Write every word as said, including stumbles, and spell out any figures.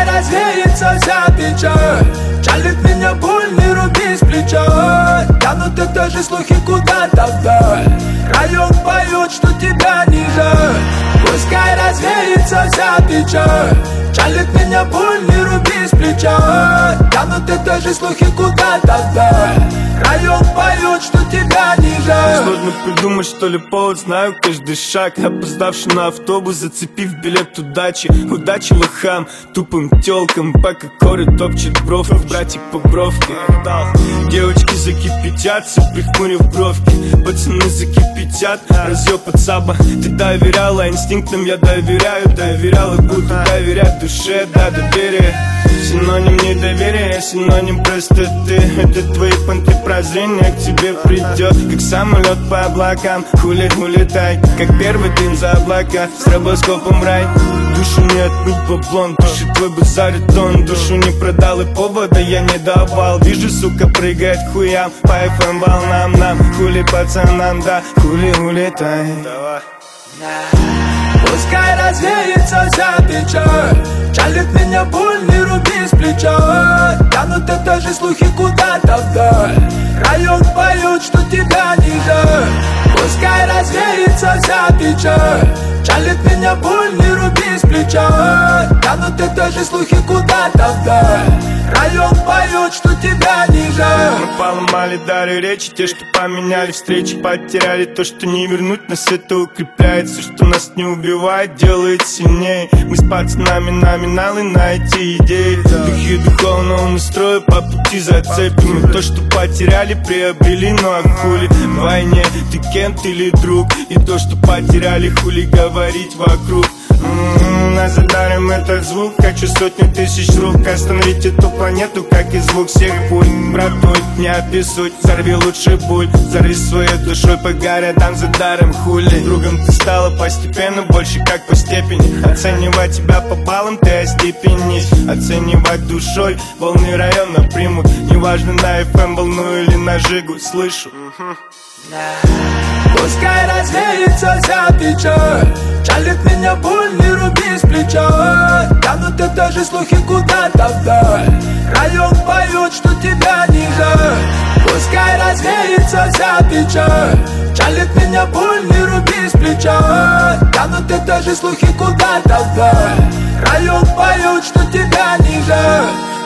Пускай развеется вся печаль, жалит меня боль, не руби с плеча. Тянут это же слухи куда-то вдаль, район поет, что тебя не жаль. Пускай развеется вся печаль, жалит меня боль, не руби с плеча. Тянут это же слухи куда-то вдаль, район поет, что тебя не жаль. Сложно придумать, что ли, повод, знаю каждый шаг. Опоздавший на автобус, зацепив билет удачи. Удачи лохам, тупым тёлкам, пока коры топчет бровку, братик по бровке. Девочки закипятятся, прихмурив бровки. Пацаны закипятят, разъёб от саба. Ты доверяла инстинктам, я доверяю. Доверяла, буду доверять душе, да, доверие. Синоним недоверия, синоним простоты. Это твои понты прозрения к тебе придет, как самолет по облакам. Хули, улетай, как первый дым за облака. С робоскопом рай. Душу не отмыть баблон, души твой базарит он. Душу не продал и повода я не давал. Вижу, сука, прыгает к хуям по эф эм волнам нам. Хули пацанам, да, хули, улетай. Пускай развеется вся печаль, жалит меня боль, не руби с плеча. Тянут это же слухи куда-то вдаль, район поет, что тебя не жаль. Пускай развеется вся печаль, жалит меня боль, не руби с плеча. Тянут это же слухи куда-то вдаль, район поет, что тебя не жаль. Мы поломали дары речи, те, что поменяли встречи. Потеряли то, что не вернуть, нас это укрепляет. Все, что нас не убивает, делает сильнее. Мы с пацанами номиналы на эти идеи. Духи духовного настроя по пути зацепим. И то, что потеряли, приобрели, ну а хули в войне, ты кент или друг. И то, что потеряли, хули говорить вокруг. М-м-м, нас задарим этот звук. Хочу сотни тысяч рук остановить эту планету, как и звук всех пуль. Братуй, не обессудь, взорви лучше буль. Взорви своей душой по городам за даром, хули. Другом ты стала постепенно, больше как по степени. Оценивать тебя по баллам, ты остепенись. Оценивать душой, волны района примут. Неважно, на эф эм волну или на жигу, слышу. Пускай развеется вся печаль, жалит меня боль, не руби с плеча. Тянут это же слухи куда-то вдаль, район поет, что тебя не жаль. Пускай развеется вся печаль, жалит меня боль, не руби с плеча. Тянут это же слухи куда-то вдаль, район поет, что тебя не жаль.